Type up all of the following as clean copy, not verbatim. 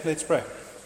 let's pray.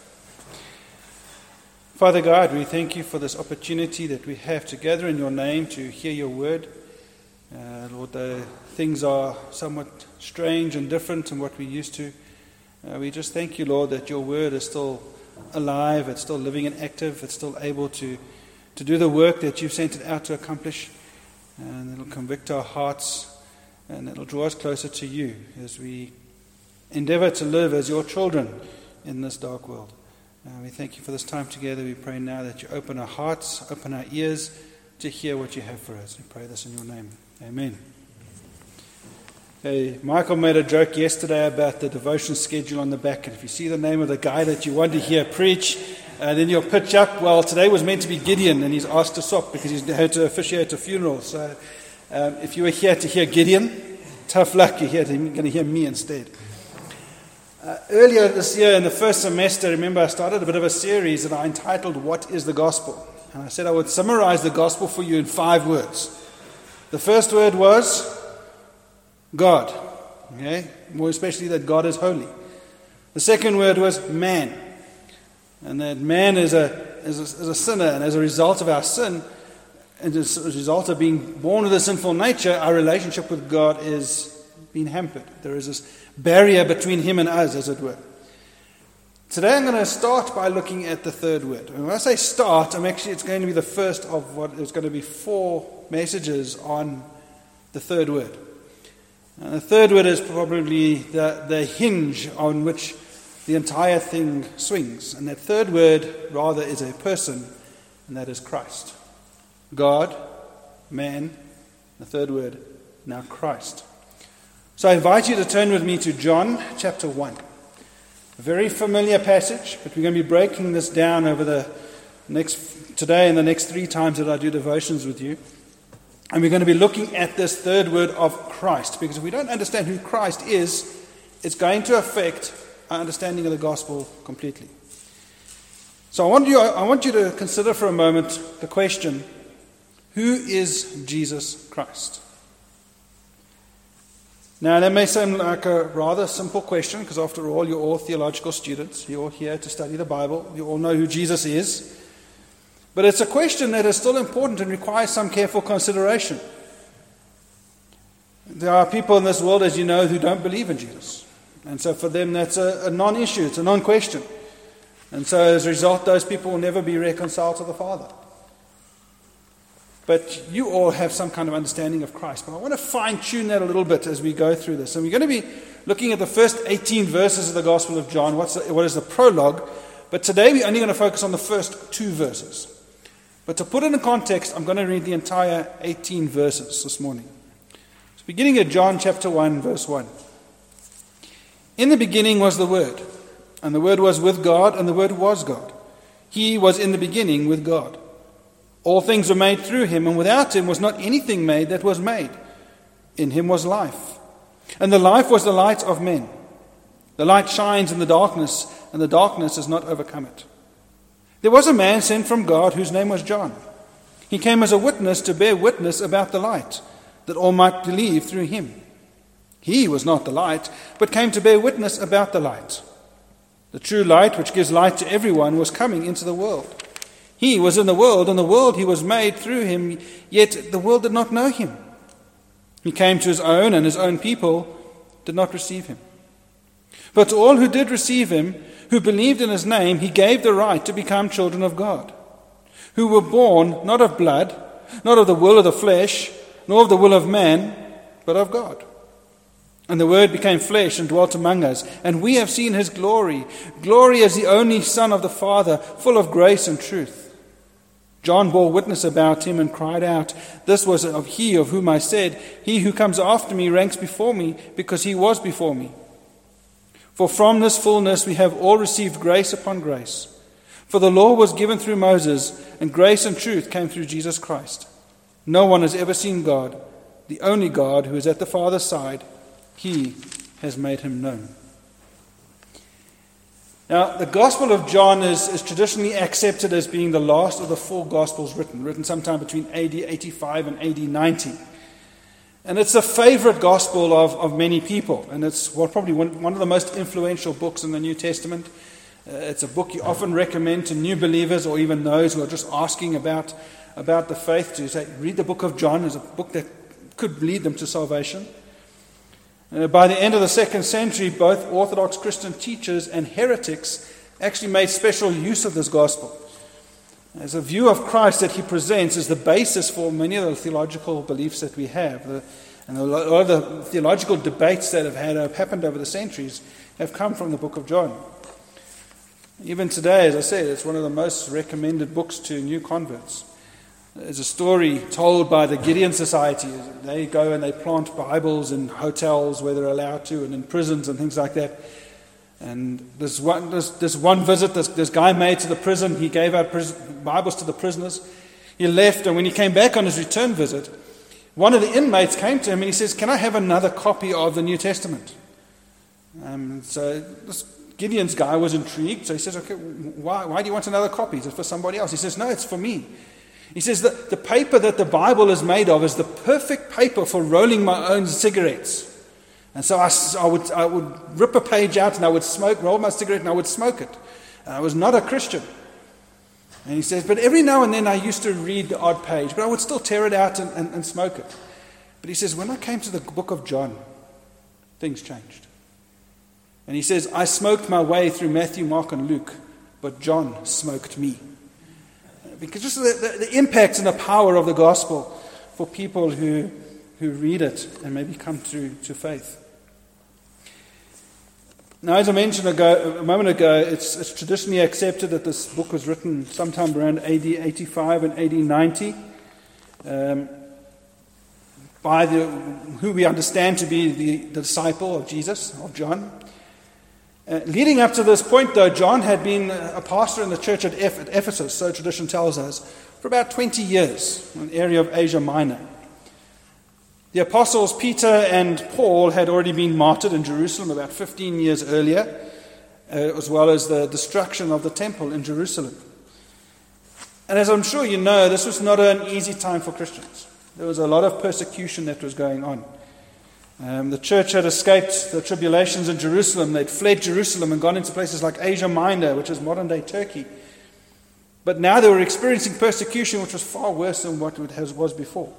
Father God, we thank you for this opportunity that we have to gather in your name to hear your word. Lord, the things are somewhat strange and different from what we used to. We just thank you, Lord, that your word is still alive, it's still living and active, it's still able to do the work that you've sent it out to accomplish. And it'll convict our hearts and it'll draw us closer to you as we endeavor to live as your children in this dark world. We thank you for this time together. We pray now that you open our hearts, open our ears to hear what you have for us. We pray this in your name. Amen. Okay, Michael made a joke yesterday about the devotion schedule on the back. And if you see the name of the guy that you want to hear preach, then you'll pitch up. Well, today was meant to be Gideon, and he's asked to swap because he's had to officiate a funeral. So if you were here to hear Gideon, tough luck, you're going to hear me instead. Earlier this year in the first semester, remember I started a bit of a series that I entitled, What is the Gospel? And I said I would summarize the gospel for you in 5 words. The first word was God, okay? More especially that God is holy. The second word was man, and that man is a sinner, and as a result of our sin, and as a result of being born with a sinful nature, our relationship with God is being hampered. There is this barrier between him and us, as it were. Today I'm going to start by looking at the third word. And when I say start, it's going to be the first of what is going to be 4 messages on the third word. And the third word is probably the hinge on which the entire thing swings. And that third word, rather, is a person, and that is Christ. God, man, the third word, now Christ. So I invite you to turn with me to John chapter 1. A very familiar passage, but we're going to be breaking this down over today and the next 3 times that I do devotions with you. And we're going to be looking at this third word of Christ, because if we don't understand who Christ is, it's going to affect our understanding of the gospel completely. So I want you to consider for a moment the question, who is Jesus Christ? Now, that may seem like a rather simple question, because after all, you're all theological students. You're all here to study the Bible. You all know who Jesus is. But it's a question that is still important and requires some careful consideration. There are people in this world, as you know, who don't believe in Jesus. And so for them, that's a non-issue. It's a non-question. And so as a result, those people will never be reconciled to the Father. But you all have some kind of understanding of Christ. But I want to fine-tune that a little bit as we go through this. And we're going to be looking at the first 18 verses of the Gospel of John. What is the prologue? But today we're only going to focus on the first 2 verses. But to put it in context, I'm going to read the entire 18 verses this morning. So beginning at John chapter 1, verse 1. In the beginning was the Word, and the Word was with God, and the Word was God. He was in the beginning with God. All things were made through him, and without him was not anything made that was made. In him was life, and the life was the light of men. The light shines in the darkness, and the darkness has not overcome it. There was a man sent from God whose name was John. He came as a witness to bear witness about the light, that all might believe through him. He was not the light, but came to bear witness about the light. The true light, which gives light to everyone, was coming into the world. He was in the world, and the world he was made through him, yet the world did not know him. He came to his own, and his own people did not receive him. But to all who did receive him, who believed in his name, he gave the right to become children of God, who were born not of blood, not of the will of the flesh, nor of the will of man, but of God. And the Word became flesh and dwelt among us, and we have seen his glory, glory as the only Son of the Father, full of grace and truth. John bore witness about him and cried out, "This was he of whom I said, he who comes after me ranks before me, because he was before me." For from this fullness we have all received grace upon grace. For the law was given through Moses, and grace and truth came through Jesus Christ. No one has ever seen God, the only God who is at the Father's side. He has made him known. Now, the Gospel of John is traditionally accepted as being the last of the 4 Gospels written sometime between AD 85 and AD 90. And it's a favorite Gospel of many people, and it's probably one of the most influential books in the New Testament. It's a book you often recommend to new believers or even those who are just asking about the faith, to say, read the book of John. It's a book that could lead them to salvation. By the end of the 2nd century, both Orthodox Christian teachers and heretics actually made special use of this gospel as a view of Christ that he presents as the basis for many of the theological beliefs that we have. And a lot of the theological debates that have happened over the centuries have come from the book of John. Even today, as I said, it's one of the most recommended books to new converts. There's a story told by the Gideon Society. They go and they plant Bibles in hotels where they're allowed to, and in prisons and things like that. And this one visit, this guy made to the prison. He gave out Bibles to the prisoners. He left, and when he came back on his return visit, one of the inmates came to him and he says, "Can I have another copy of the New Testament?" So this Gideon's guy was intrigued. So he says, "Okay, why do you want another copy? Is it for somebody else?" He says, "No, it's for me." He says that the paper that the Bible is made of is the perfect paper for rolling my own cigarettes. And so I would rip a page out and I would roll my cigarette and I would smoke it. And I was not a Christian. And he says, but every now and then I used to read the odd page, but I would still tear it out and smoke it. But he says, when I came to the book of John, things changed. And he says, I smoked my way through Matthew, Mark, and Luke, but John smoked me. Because just the impact and the power of the gospel for people who read it and maybe come to faith. Now, as I mentioned a moment ago, it's traditionally accepted that this book was written sometime around AD 85 and AD 90 by who we understand to be the disciple of Jesus, of John. Leading up to this point, though, John had been a pastor in the church at Ephesus, so tradition tells us, for about 20 years, in an area of Asia Minor. The apostles Peter and Paul had already been martyred in Jerusalem about 15 years earlier, as well as the destruction of the temple in Jerusalem. And as I'm sure you know, this was not an easy time for Christians. There was a lot of persecution that was going on. The church had escaped the tribulations in Jerusalem. They'd fled Jerusalem and gone into places like Asia Minor, which is modern-day Turkey. But now they were experiencing persecution which was far worse than what it was before.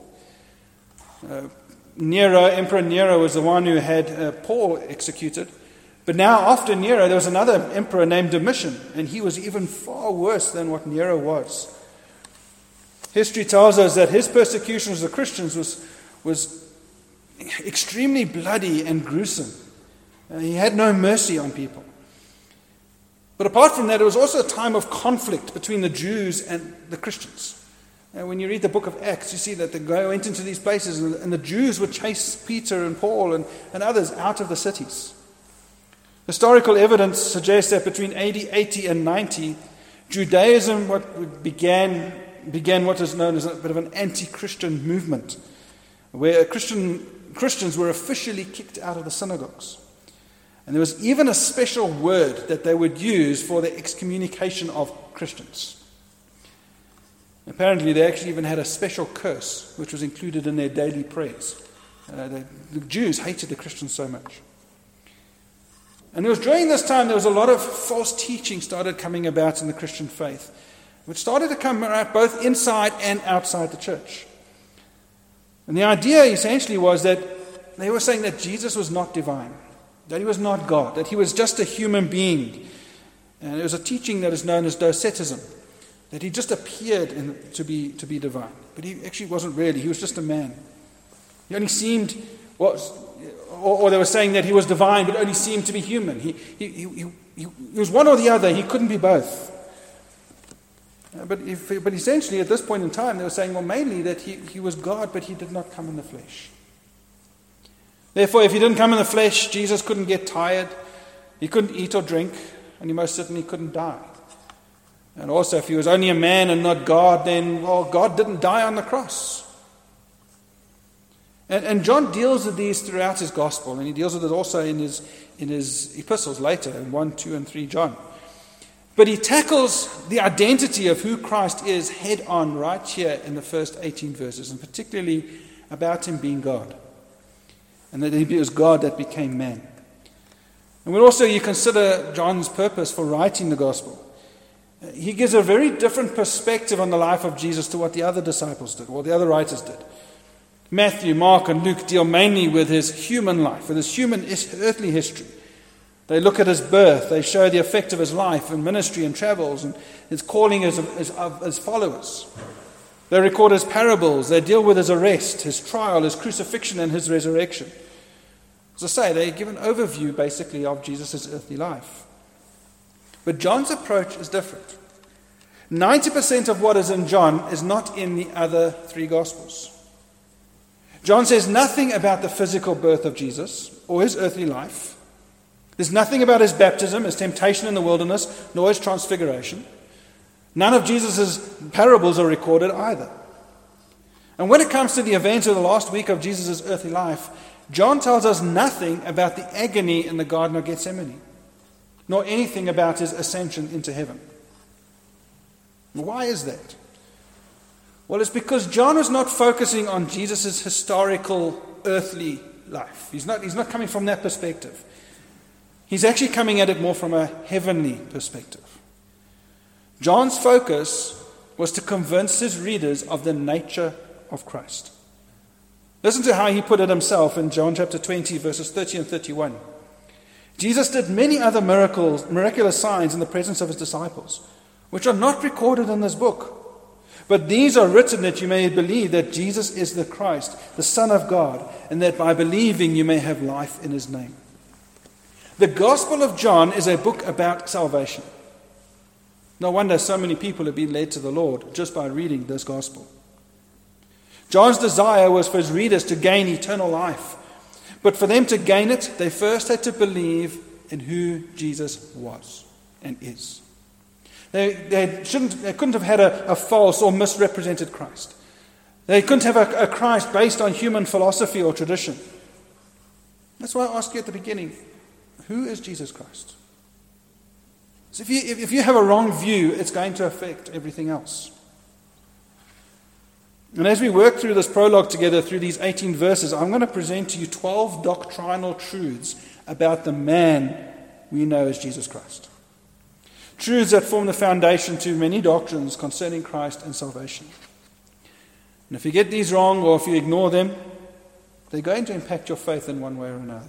Emperor Nero was the one who had Paul executed. But now, after Nero, there was another emperor named Domitian, and he was even far worse than what Nero was. History tells us that his persecution of the Christians was extremely bloody and gruesome. He had no mercy on people. But apart from that, it was also a time of conflict between the Jews and the Christians. And when you read the book of Acts, you see that they went into these places and the Jews would chase Peter and Paul and others out of the cities. Historical evidence suggests that between AD 80 and 90, Judaism began what is known as a bit of an anti-Christian movement, where Christians were officially kicked out of the synagogues. And there was even a special word that they would use for the excommunication of Christians. Apparently, they actually even had a special curse, which was included in their daily prayers. The Jews hated the Christians so much. And it was during this time there was a lot of false teaching started coming about in the Christian faith, which started to come out both inside and outside the church. And the idea essentially was that they were saying that Jesus was not divine, that he was not God, that he was just a human being. And it was a teaching that is known as docetism, that he just appeared to be divine. But he actually wasn't really, he was just a man. He only seemed, or they were saying that he was divine but only seemed to be human. He was one or the other, he couldn't be both. But essentially at this point in time they were saying, well, mainly that he was God but he did not come in the flesh. Therefore, if he didn't come in the flesh, Jesus couldn't get tired, he couldn't eat or drink, and he most certainly couldn't die. And also, if he was only a man and not God, then, well, God didn't die on the cross. And John deals with these throughout his gospel, and he deals with it also in his epistles later, in 1, 2, and 3 John. But he tackles the identity of who Christ is head on right here in the first 18 verses, and particularly about him being God. And that he was God that became man. And when also you consider John's purpose for writing the gospel, he gives a very different perspective on the life of Jesus to what the other disciples did, or the other writers did. Matthew, Mark, and Luke deal mainly with his human life, with his earthly history. They look at his birth, they show the effect of his life and ministry and travels and his calling as followers. They record his parables, they deal with his arrest, his trial, his crucifixion, and his resurrection. As I say, they give an overview basically of Jesus' earthly life. But John's approach is different. 90% of what is in John is not in the other three Gospels. John says nothing about the physical birth of Jesus or his earthly life. There's nothing about his baptism, his temptation in the wilderness, nor his transfiguration. None of Jesus' parables are recorded either. And when it comes to the events of the last week of Jesus' earthly life, John tells us nothing about the agony in the Garden of Gethsemane, nor anything about his ascension into heaven. Why is that? Well, it's because John is not focusing on Jesus' historical earthly life. He's not coming from that perspective. He's actually coming at it more from a heavenly perspective. John's focus was to convince his readers of the nature of Christ. Listen to how he put it himself in John chapter 20, verses 30 and 31. Jesus did many other miraculous signs in the presence of his disciples, which are not recorded in this book. But these are written that you may believe that Jesus is the Christ, the Son of God, and that by believing you may have life in his name. The Gospel of John is a book about salvation. No wonder so many people have been led to the Lord just by reading this Gospel. John's desire was for his readers to gain eternal life. But for them to gain it, they first had to believe in who Jesus was and is. They couldn't have had a false or misrepresented Christ. They couldn't have a Christ based on human philosophy or tradition. That's why I asked you at the beginning, who is Jesus Christ? So if you have a wrong view, it's going to affect everything else. And as we work through this prologue together, through these 18 verses, I'm going to present to you 12 doctrinal truths about the man we know as Jesus Christ. Truths that form the foundation to many doctrines concerning Christ and salvation. And if you get these wrong or if you ignore them, they're going to impact your faith in one way or another.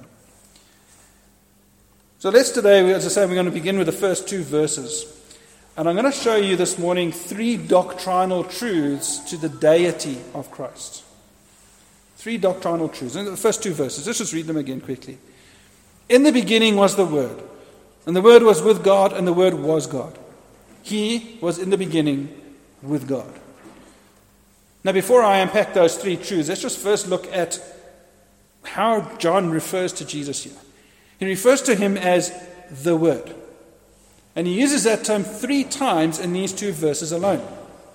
So today, as I say, we're going to begin with the first two verses. And I'm going to show you this morning 3 doctrinal truths to the deity of Christ. 3 doctrinal truths. And the first 2 verses, let's just read them again quickly. In the beginning was the Word, and the Word was with God, and the Word was God. He was in the beginning with God. Now, before I unpack those 3 truths, let's just first look at how John refers to Jesus here. He refers to him as the Word. And he uses that term 3 times in these 2 verses alone.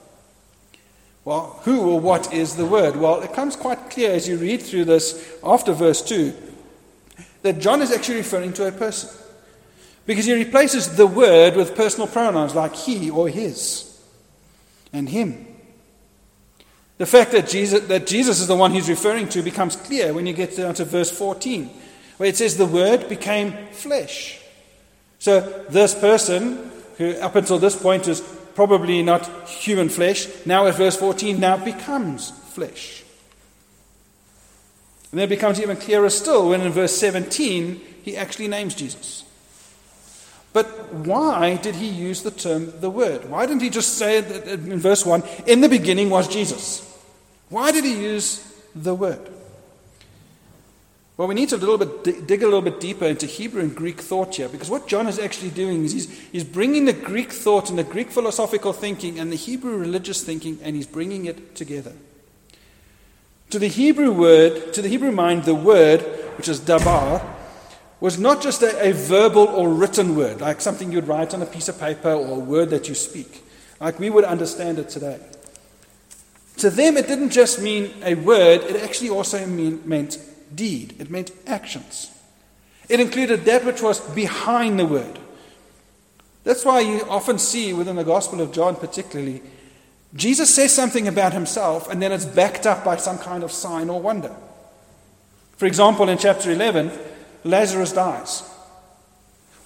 Well, who or what is the Word? Well, it comes quite clear as you read through this after verse 2 that John is actually referring to a person. Because he replaces the Word with personal pronouns like he or his and him. The fact that Jesus is the one he's referring to becomes clear when you get down to verse 14, where it says the Word became flesh. So this person, who up until this point is probably not human flesh, now at verse 14, now becomes flesh. And then it becomes even clearer still when in verse 17 he actually names Jesus. But why did he use the term the Word? Why didn't he just say in verse 1, in the beginning was Jesus? Why did he use the Word? Well, we need to dig a little bit deeper into Hebrew and Greek thought here, because what John is actually doing is he's bringing the Greek thought and the Greek philosophical thinking and the Hebrew religious thinking, and he's bringing it together. To the Hebrew mind, the word, which is dabar, was not just a verbal or written word, like something you'd write on a piece of paper or a word that you speak, like we would understand it today. To them, it didn't just mean a word, it actually also meant deed. It meant actions. It included that which was behind the word. That's why you often see within the Gospel of John particularly, Jesus says something about himself and then it's backed up by some kind of sign or wonder. For example, in chapter 11, Lazarus dies.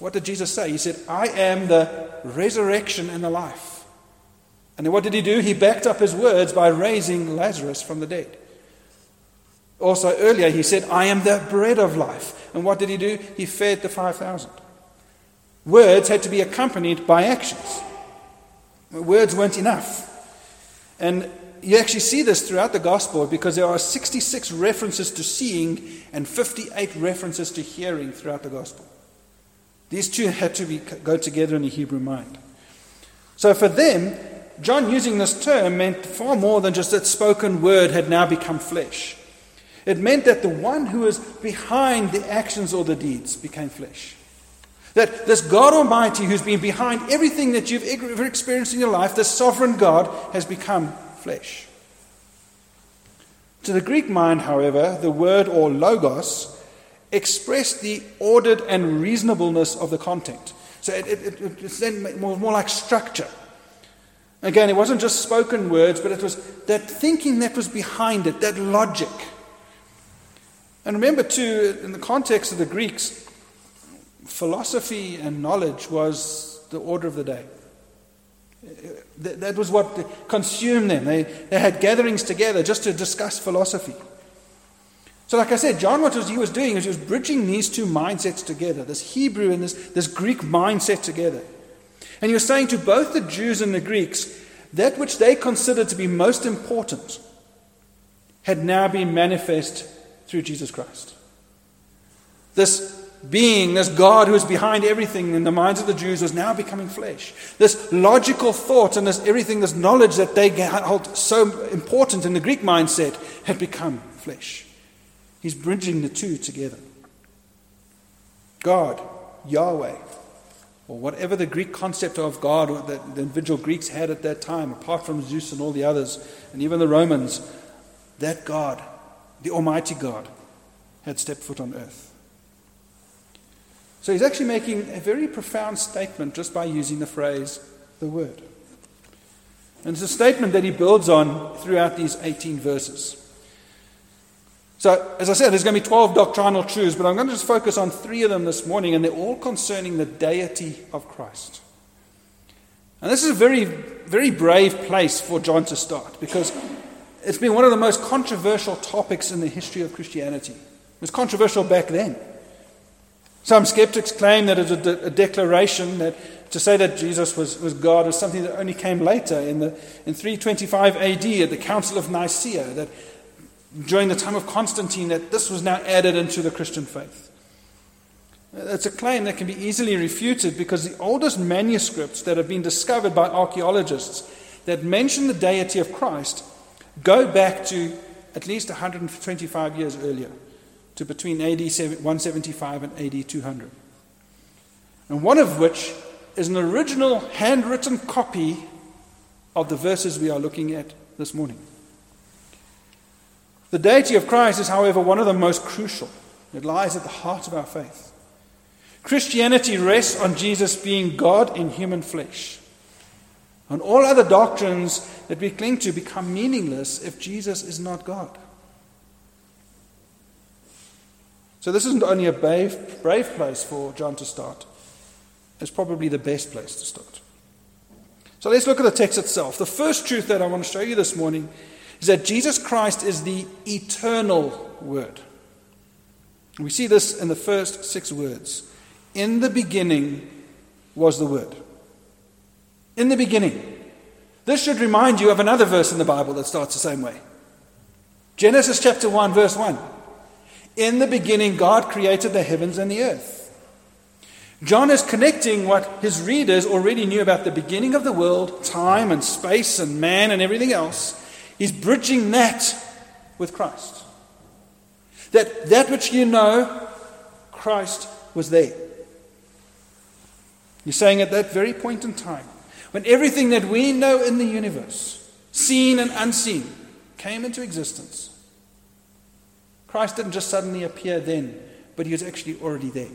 what did Jesus say? He said, I am the resurrection and the life. And then what did he do? He backed up his words by raising Lazarus from the dead. Also earlier he said, I am the bread of life. And what did he do? He fed the 5,000. Words had to be accompanied by actions. Words weren't enough. And you actually see this throughout the gospel because there are 66 references to seeing and 58 references to hearing throughout the gospel. These two had to go together in the Hebrew mind. So for them, John using this term meant far more than just that spoken word had now become flesh. It meant that the one who was behind the actions or the deeds became flesh. That this God Almighty who's been behind everything that you've ever experienced in your life, this sovereign God, has become flesh. To the Greek mind, however, the word or logos expressed the ordered and reasonableness of the content. So it's then more like structure. Again, it wasn't just spoken words, but it was that thinking that was behind it, that logic. And remember too, in the context of the Greeks, philosophy and knowledge was the order of the day. That was what consumed them. They had gatherings together just to discuss philosophy. So like I said, John, what he was doing is he was bridging these two mindsets together, this Hebrew and this Greek mindset together. And he was saying to both the Jews and the Greeks, that which they considered to be most important had now been manifest through Jesus Christ. This being, this God who is behind everything in the minds of the Jews was now becoming flesh. This logical thought and this knowledge that they held so important in the Greek mindset had become flesh. He's bridging the two together. God, Yahweh, or whatever the Greek concept of God that the individual Greeks had at that time, apart from Zeus and all the others, and even the Romans, that God, the Almighty God, had stepped foot on earth. So he's actually making a very profound statement just by using the phrase, the Word. And it's a statement that he builds on throughout these 18 verses. So, as I said, there's going to be 12 doctrinal truths, but I'm going to just focus on 3 of them this morning, and they're all concerning the deity of Christ. And this is a very, very brave place for John to start, because it's been one of the most controversial topics in the history of Christianity. It was controversial back then. Some skeptics claim that it's a declaration that to say that Jesus was God was something that only came later in 325 AD at the Council of Nicaea, that during the time of Constantine, that this was now added into the Christian faith. It's a claim that can be easily refuted because the oldest manuscripts that have been discovered by archaeologists that mention the deity of Christ go back to at least 125 years earlier, to between AD 175 and AD 200. And one of which is an original handwritten copy of the verses we are looking at this morning. The deity of Christ is, however, one of the most crucial. It lies at the heart of our faith. Christianity rests on Jesus being God in human flesh. And all other doctrines that we cling to become meaningless if Jesus is not God. So this isn't only a brave place for John to start. It's probably the best place to start. So let's look at the text itself. The first truth that I want to show you this morning is that Jesus Christ is the eternal Word. We see this in the first 6 words. In the beginning was the Word. In the beginning. This should remind you of another verse in the Bible that starts the same way. Genesis chapter 1, verse 1. In the beginning, God created the heavens and the earth. John is connecting what his readers already knew about the beginning of the world, time and space and man and everything else. He's bridging that with Christ. That which you know, Christ was there. You're saying at that very point in time, when everything that we know in the universe, seen and unseen, came into existence, Christ didn't just suddenly appear then, but he was actually already there.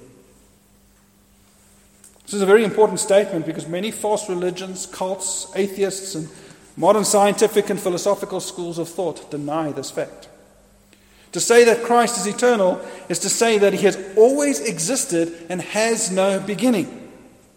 This is a very important statement because many false religions, cults, atheists, and modern scientific and philosophical schools of thought deny this fact. To say that Christ is eternal is to say that he has always existed and has no beginning.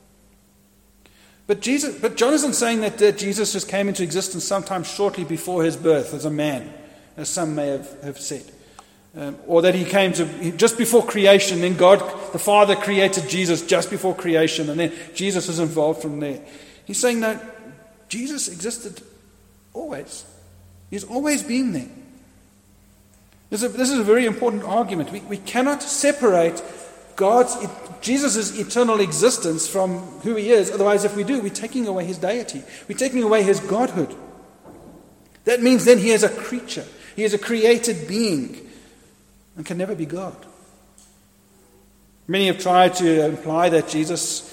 But John isn't saying that Jesus just came into existence sometime shortly before his birth as a man, as some may have said. Or that he came just before creation, then God the Father created Jesus just before creation, and then Jesus was involved from there. He's saying no, Jesus existed always. He's always been there. This is a very important argument. We cannot separate Jesus' eternal existence from who he is. Otherwise, if we do, we're taking away his deity. We're taking away his godhood. That means then he is a creature. He is a created being and can never be God. Many have tried to imply that Jesus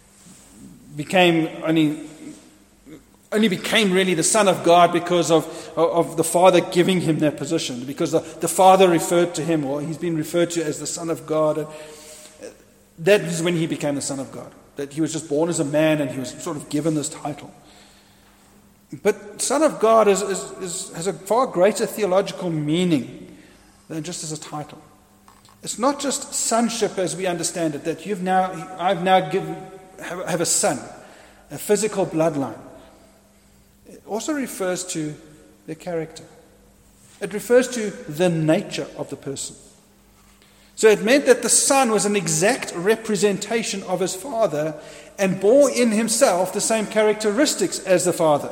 only became really the Son of God because of the Father giving him that position, because the Father referred to him, or he's been referred to as the Son of God. And that is when he became the Son of God, that he was just born as a man and he was sort of given this title. But Son of God has a far greater theological meaning than just as a title. It's not just sonship as we understand it, that I've now have a son, a physical bloodline. It also refers to their character. It refers to the nature of the person. So it meant that the Son was an exact representation of his Father and bore in himself the same characteristics as the Father.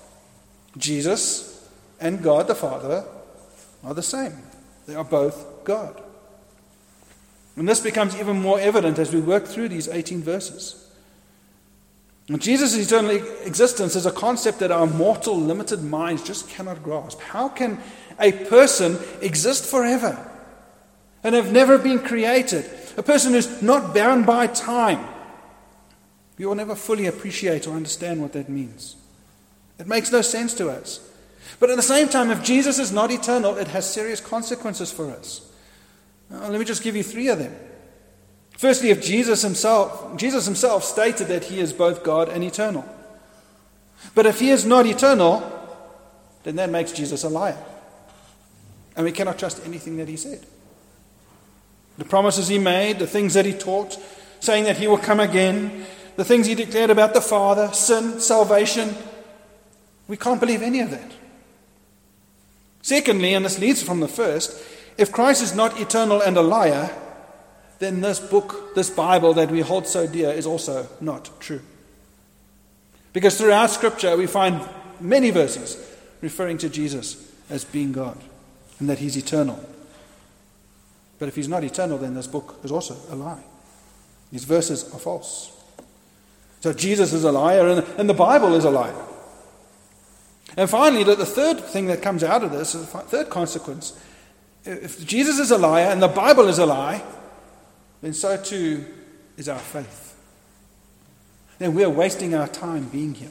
Jesus and God the Father are the same. They are both God. And this becomes even more evident as we work through these 18 verses. And Jesus' eternal existence is a concept that our mortal, limited minds just cannot grasp. How can a person exist forever and have never been created? A person who's not bound by time. We will never fully appreciate or understand what that means. It makes no sense to us. But at the same time, if Jesus is not eternal, it has serious consequences for us. Now, let me just give you 3 of them. Firstly, if Jesus himself stated that he is both God and eternal. But if he is not eternal, then that makes Jesus a liar. And we cannot trust anything that he said. The promises he made, the things that he taught, saying that he will come again, the things he declared about the Father, sin, salvation, we can't believe any of that. Secondly, and this leads from the first, if Christ is not eternal and a liar, then this book, this Bible that we hold so dear is also not true. Because throughout Scripture we find many verses referring to Jesus as being God and that he's eternal. But if he's not eternal, then this book is also a lie. These verses are false. So Jesus is a liar and the Bible is a liar. And finally, the third thing that comes out of this, the third consequence, if Jesus is a liar and the Bible is a lie, then so too is our faith. Then we are wasting our time being here.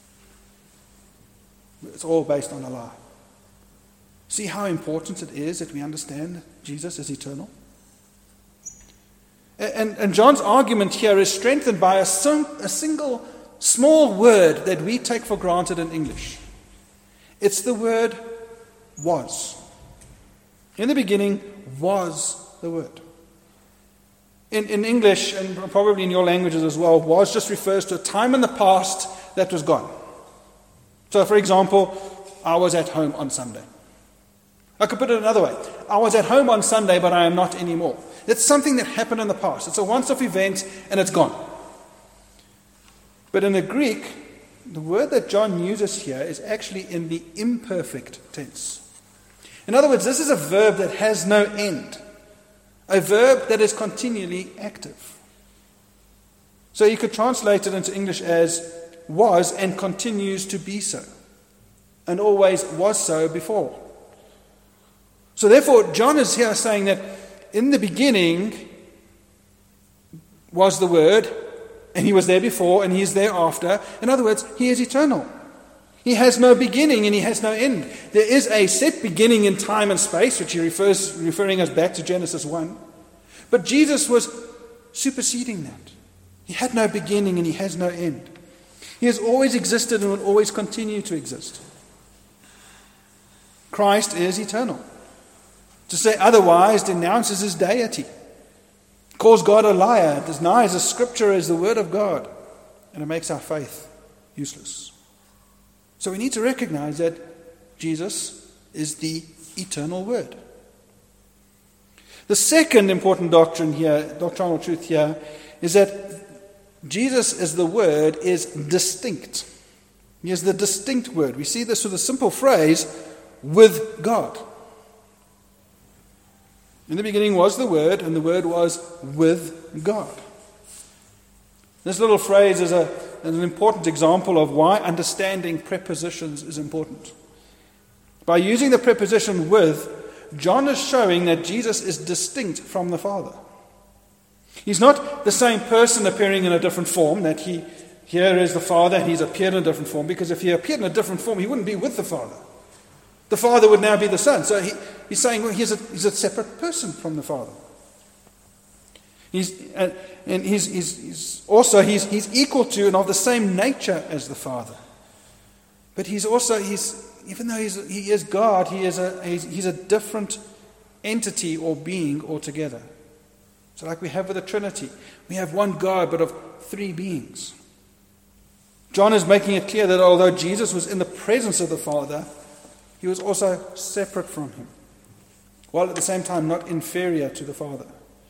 It's all based on a lie. See how important it is that we understand Jesus is eternal? And John's argument here is strengthened by a single small word that we take for granted in English. It's the word was. In the beginning was the Word. In English, and probably in your languages as well, was just refers to a time in the past that was gone. So, for example, I was at home on Sunday. I could put it another way. I was at home on Sunday, but I am not anymore. It's something that happened in the past. It's a once-off event, and it's gone. But in the Greek, the word that John uses here is actually in the imperfect tense. In other words, this is a verb that has no end. A verb that is continually active. So you could translate it into English as was and continues to be so. And always was so before. So therefore, John is here saying that in the beginning was the Word, and he was there before, and he is there after. In other words, he is eternal. He has no beginning and he has no end. There is a set beginning in time and space, which he referring us back to Genesis 1. But Jesus was superseding that. He had no beginning and he has no end. He has always existed and will always continue to exist. Christ is eternal. To say otherwise denounces his deity, calls God a liar, denies the Scripture as the Word of God, and it makes our faith useless. So we need to recognize that Jesus is the eternal Word. The second important doctrinal truth here, is that Jesus as the Word is distinct. He is the distinct Word. We see this with a simple phrase, with God. In the beginning was the Word, and the Word was with God. This little phrase is an important example of why understanding prepositions is important. By using the preposition with, John is showing that Jesus is distinct from the Father. He's not the same person appearing in a different form, that here is the Father and he's appeared in a different form, because if he appeared in a different form, he wouldn't be with the Father. The Father would now be the Son. So he's saying, well, he's a separate person from the Father. He's equal to and of the same nature as the Father. But even though he is God, he's a different entity or being altogether. So like we have with the Trinity, we have one God but of three beings. John is making it clear that although Jesus was in the presence of the Father, he was also separate from him, while at the same time not inferior to the Father.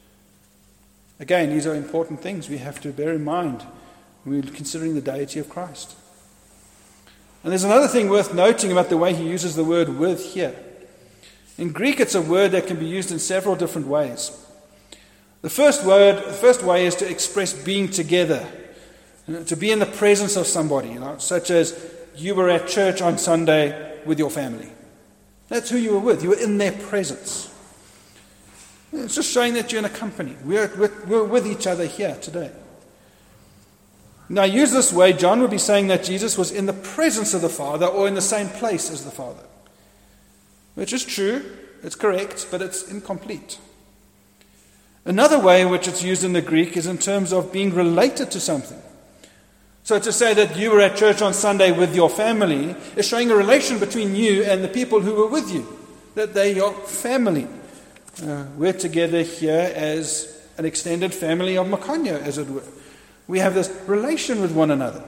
Again, these are important things we have to bear in mind when we're considering the deity of Christ. And there's another thing worth noting about the way he uses the word with here. In Greek, it's a word that can be used in several different ways. The first way is to express being together, to be in the presence of somebody, such as you were at church on Sunday with your family. That's who you were with. You were in their presence. It's just showing that you're in a company. We're with each other here today. Now, used this way, John would be saying that Jesus was in the presence of the Father or in the same place as the Father. Which is true, it's correct, but it's incomplete. Another way in which it's used in the Greek is in terms of being related to something. So to say that you were at church on Sunday with your family is showing a relation between you and the people who were with you, that they're your family. We're together here as an extended family of Makanyo, as it were. We have this relation with one another.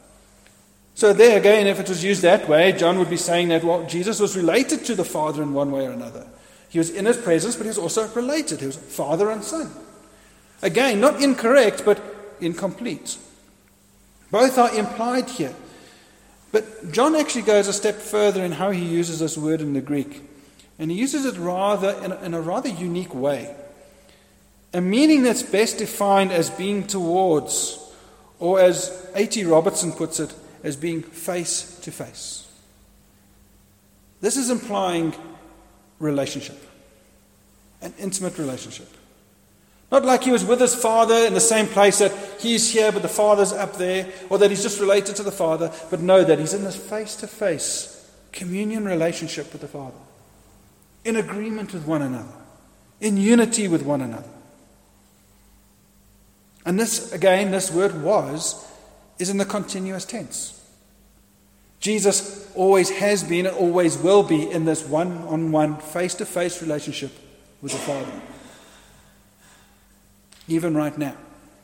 So there again, if it was used that way, John would be saying that, Jesus was related to the Father in one way or another. He was in his presence, but he was also related. He was Father and Son. Again, not incorrect, but incomplete. Both are implied here. But John actually goes a step further in how he uses this word in the Greek. And he uses it in a rather unique way. A meaning that's best defined as being towards, or as A.T. Robertson puts it, as being face to face. This is implying relationship, an intimate relationship. Not like he was with his Father in the same place, that he's here but the Father's up there, or that he's just related to the Father, but know that he's in this face-to-face communion relationship with the Father, in agreement with one another, in unity with one another. And this word was, is in the continuous tense. Jesus always has been and always will be in this one-on-one, face-to-face relationship with the Father. Even right now.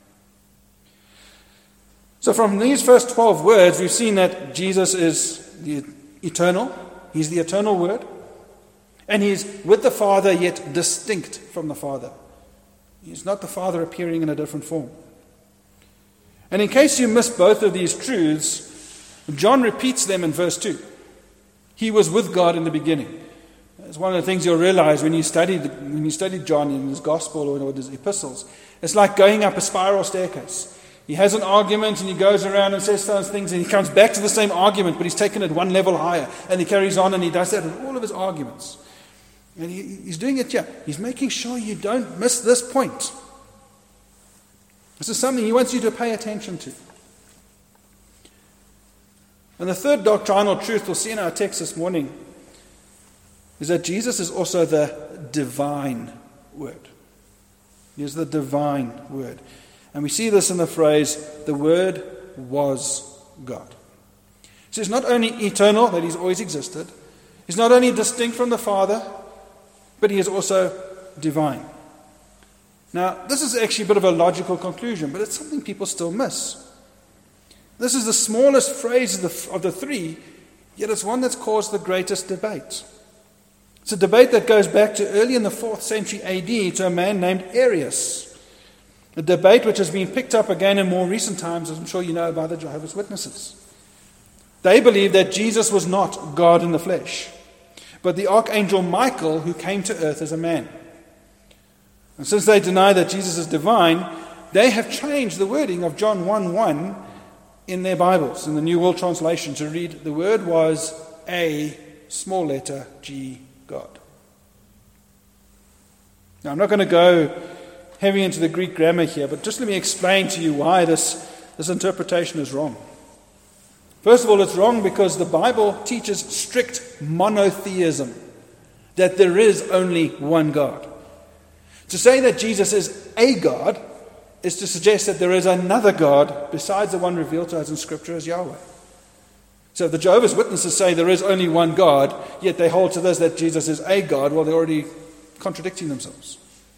So from these first 12 words, we've seen that Jesus is the eternal. He's the eternal Word. And he's with the Father, yet distinct from the Father. He's not the Father appearing in a different form. And in case you missed both of these truths, John repeats them in verse 2. He was with God in the beginning. It's one of the things you'll realize when you study John in his gospel or in his epistles. It's like going up a spiral staircase. He has an argument and he goes around and says those things and he comes back to the same argument, but he's taken it one level higher. And he carries on and he does that with all of his arguments. And he's doing it here. He's making sure you don't miss this point. This is something he wants you to pay attention to. And the third doctrinal truth we'll see in our text this morning is that Jesus is also the divine Word. He is the divine Word. And we see this in the phrase, the Word was God. So he's not only eternal, that he's always existed. He's not only distinct from the Father, but he is also divine. Now, this is actually a bit of a logical conclusion, but it's something people still miss. This is the smallest phrase of the three, yet it's one that's caused the greatest debate. It's a debate that goes back to early in the 4th century AD to a man named Arius. A debate which has been picked up again in more recent times, as I'm sure you know, by the Jehovah's Witnesses. They believe that Jesus was not God in the flesh, but the archangel Michael who came to earth as a man. And since they deny that Jesus is divine, they have changed the wording of John 1:1 in their Bibles, in the New World Translation, to read, the word was a small letter G, God. Now, I'm not going to go heavy into the Greek grammar here, but just let me explain to you why this interpretation is wrong. First of all, it's wrong because the Bible teaches strict monotheism, that there is only one God. To say that Jesus is a God is to suggest that there is another God besides the one revealed to us in Scripture as Yahweh. So if the Jehovah's Witnesses say there is only one God, yet they hold to this that Jesus is a God, well, they're already contradicting themselves.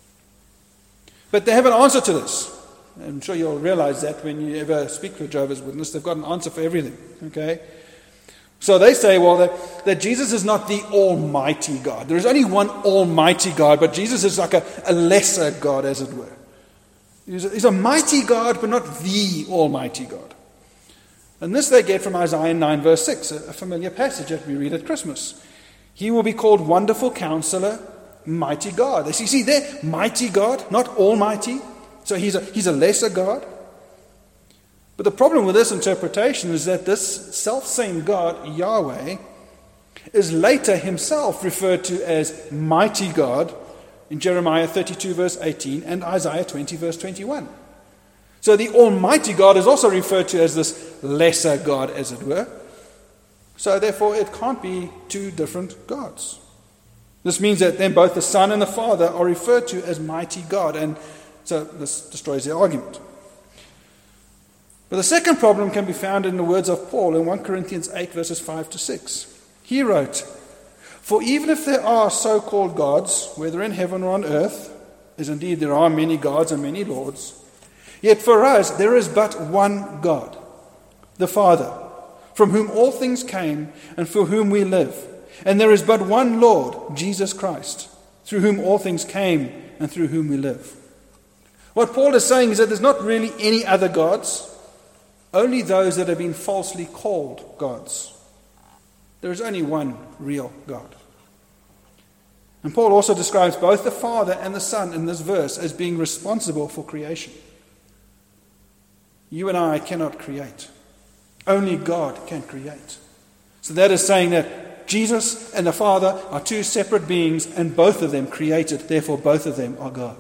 But they have an answer to this. I'm sure you'll realize that when you ever speak to a Jehovah's Witness, they've got an answer for everything. Okay? So they say, well, that Jesus is not the Almighty God. There is only one Almighty God, but Jesus is like a lesser God, as it were. He's a mighty God, but not the Almighty God. And this they get from Isaiah 9, verse 6, a familiar passage that we read at Christmas. He will be called Wonderful Counselor, Mighty God. They see there, Mighty God, not Almighty. So he's a lesser God. But the problem with this interpretation is that this self-same God, Yahweh, is later himself referred to as Mighty God in Jeremiah 32, verse 18, and Isaiah 20, verse 21. So the Almighty God is also referred to as this lesser God, as it were. So therefore it can't be two different gods. This means that then both the Son and the Father are referred to as Mighty God, and so this destroys the argument. But the second problem can be found in the words of Paul in 1 Corinthians 8, verses 5 to 6. He wrote, "For even if there are so-called gods, whether in heaven or on earth, as indeed there are many gods and many lords, yet for us there is but one God, the Father, from whom all things came and for whom we live. And there is but one Lord, Jesus Christ, through whom all things came and through whom we live." What Paul is saying is that there's not really any other gods, only those that have been falsely called gods. There is only one real God. And Paul also describes both the Father and the Son in this verse as being responsible for creation. You and I cannot create. Only God can create. So that is saying that Jesus and the Father are two separate beings, and both of them created, therefore both of them are God.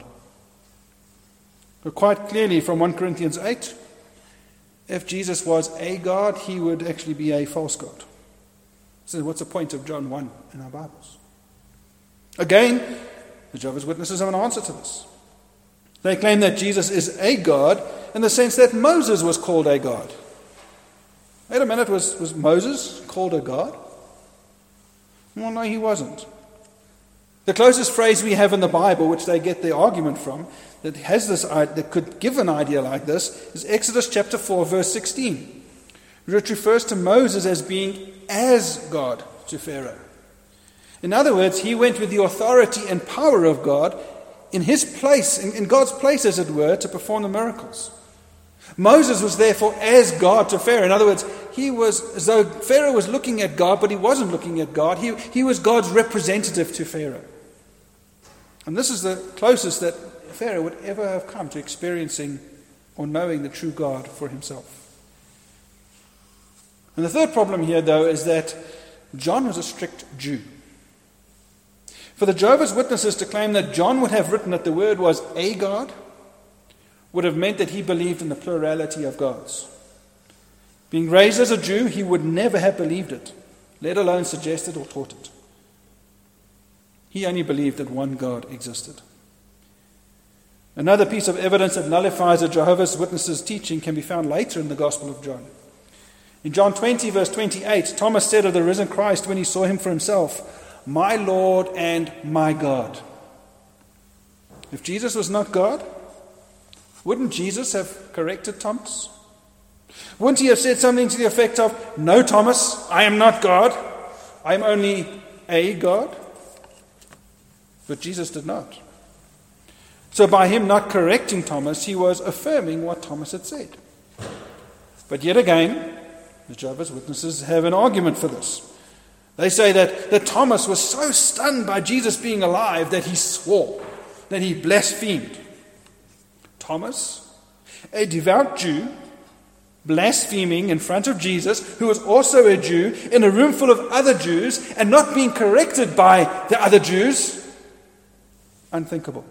But quite clearly from 1 Corinthians 8, if Jesus was a God, he would actually be a false God. So what's the point of John 1 in our Bibles? Again, the Jehovah's Witnesses have an answer to this. They claim that Jesus is a God in the sense that Moses was called a God. Wait a minute, was Moses called a God? Well, no, he wasn't. The closest phrase we have in the Bible, which they get their argument from, that has this, that could give an idea like this, is Exodus chapter 4, verse 16, which refers to Moses as being as God to Pharaoh. In other words, he went with the authority and power of God in his place, in God's place, as it were, to perform the miracles. Moses was therefore as God to Pharaoh. In other words, he was as though Pharaoh was looking at God, but he wasn't looking at God. He was God's representative to Pharaoh. And this is the closest that Pharaoh would ever have come to experiencing or knowing the true God for himself. And the third problem here, though, is that John was a strict Jew. For the Jehovah's Witnesses to claim that John would have written that the Word was a God would have meant that he believed in the plurality of gods. Being raised as a Jew, he would never have believed it, let alone suggested or taught it. He only believed that one God existed. Another piece of evidence that nullifies the Jehovah's Witnesses' teaching can be found later in the Gospel of John. In John 20, verse 28, Thomas said of the risen Christ when he saw him for himself, my Lord and my God. If Jesus was not God, wouldn't Jesus have corrected Thomas? Wouldn't he have said something to the effect of, no, Thomas, I am not God. I am only a God. But Jesus did not. So by him not correcting Thomas, he was affirming what Thomas had said. But yet again, the Jehovah's Witnesses have an argument for this. They say that Thomas was so stunned by Jesus being alive that he swore, that he blasphemed. Thomas, a devout Jew, blaspheming in front of Jesus, who was also a Jew, in a room full of other Jews, and not being corrected by the other Jews. Unthinkable.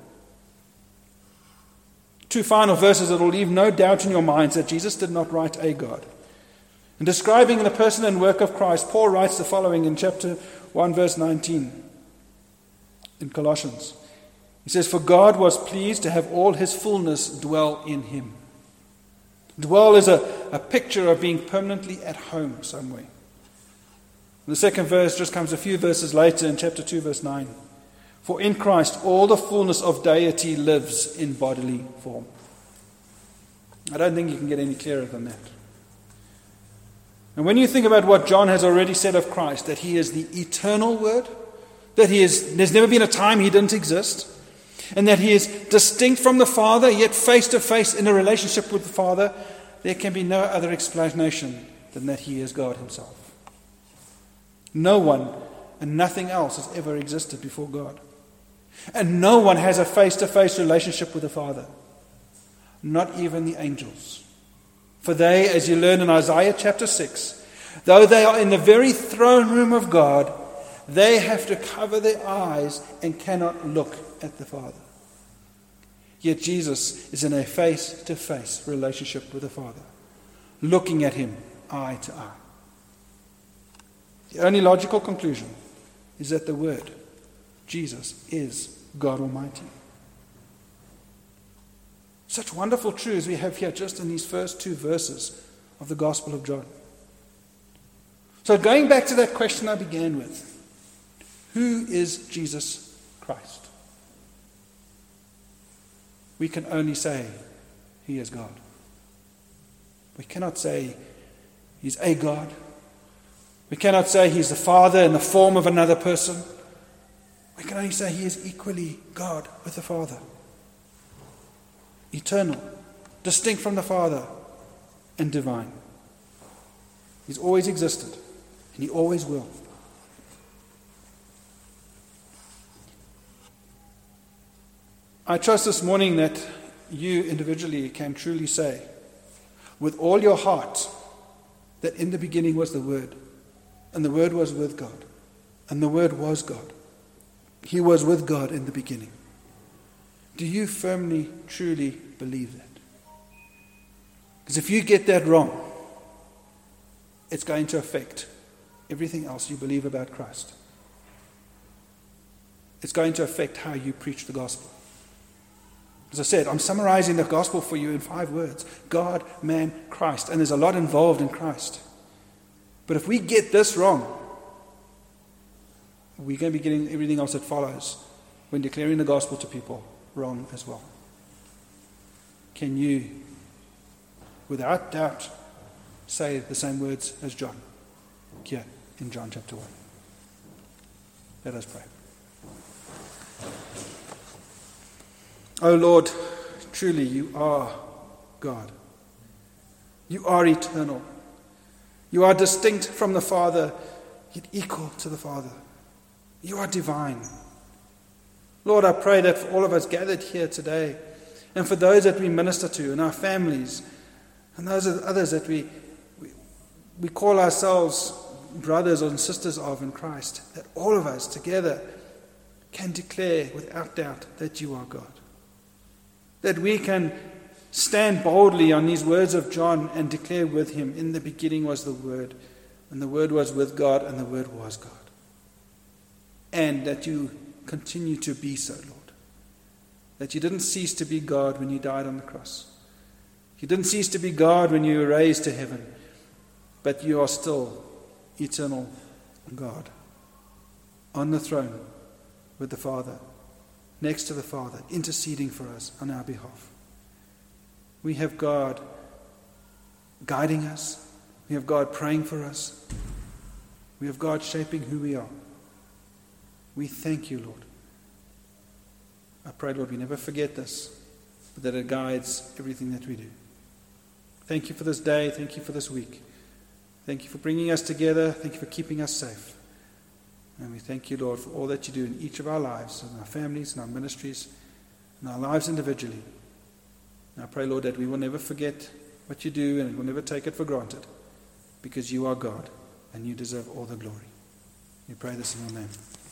Two final verses that will leave no doubt in your minds that Jesus did not write a God. In describing the person and work of Christ, Paul writes the following in chapter 1, verse 19 in Colossians. He says, "For God was pleased to have all his fullness dwell in him." Dwell is a picture of being permanently at home somewhere. The second verse just comes a few verses later in chapter 2, verse 9. "For in Christ all the fullness of deity lives in bodily form." I don't think you can get any clearer than that. And when you think about what John has already said of Christ, that he is the eternal Word, that there's never been a time he didn't exist, and that he is distinct from the Father, yet face to face in a relationship with the Father, there can be no other explanation than that he is God himself. No one and nothing else has ever existed before God. And no one has a face-to-face relationship with the Father. Not even the angels. For they, as you learn in Isaiah chapter 6, though they are in the very throne room of God, they have to cover their eyes and cannot look at the Father. Yet Jesus is in a face-to-face relationship with the Father, looking at him eye to eye. The only logical conclusion is that the Word, Jesus, is God Almighty. Such wonderful truths we have here just in these first two verses of the Gospel of John. So going back to that question I began with, who is Jesus Christ? We can only say he is God. We cannot say he's a God. We cannot say he's the Father in the form of another person. We can only say he is equally God with the Father. Eternal, distinct from the Father, and divine. He's always existed, and he always will. I trust this morning that you individually can truly say, with all your heart, that in the beginning was the Word, and the Word was with God, and the Word was God. He was with God in the beginning. Do you firmly, truly believe that? Because if you get that wrong, it's going to affect everything else you believe about Christ. It's going to affect how you preach the gospel. As I said, I'm summarizing the gospel for you in 5 words. God, man, Christ. And there's a lot involved in Christ. But if we get this wrong, we're going to be getting everything else that follows when declaring the gospel to people wrong as well. Can you, without doubt, say the same words as John here in John chapter 1? Let us pray. Oh Lord, truly you are God. You are eternal. You are distinct from the Father, yet equal to the Father. You are divine. Lord, I pray that for all of us gathered here today, and for those that we minister to in our families, and those others that we call ourselves brothers and sisters of in Christ, that all of us together can declare without doubt that you are God. That we can stand boldly on these words of John and declare with him, in the beginning was the Word, and the Word was with God, and the Word was God. And that you continue to be so, Lord. That you didn't cease to be God when you died on the cross. You didn't cease to be God when you were raised to heaven. But you are still eternal God. on the throne with the Father, next to the Father, interceding for us on our behalf. We have God guiding us. We have God praying for us. We have God shaping who we are. We thank you, Lord. I pray, Lord, we never forget this, but that it guides everything that we do. Thank you for this day. Thank you for this week. Thank you for bringing us together. Thank you for keeping us safe. And we thank you, Lord, for all that you do in each of our lives, in our families, in our ministries, in our lives individually. And I pray, Lord, that we will never forget what you do and we'll never take it for granted, because you are God and you deserve all the glory. We pray this in your name.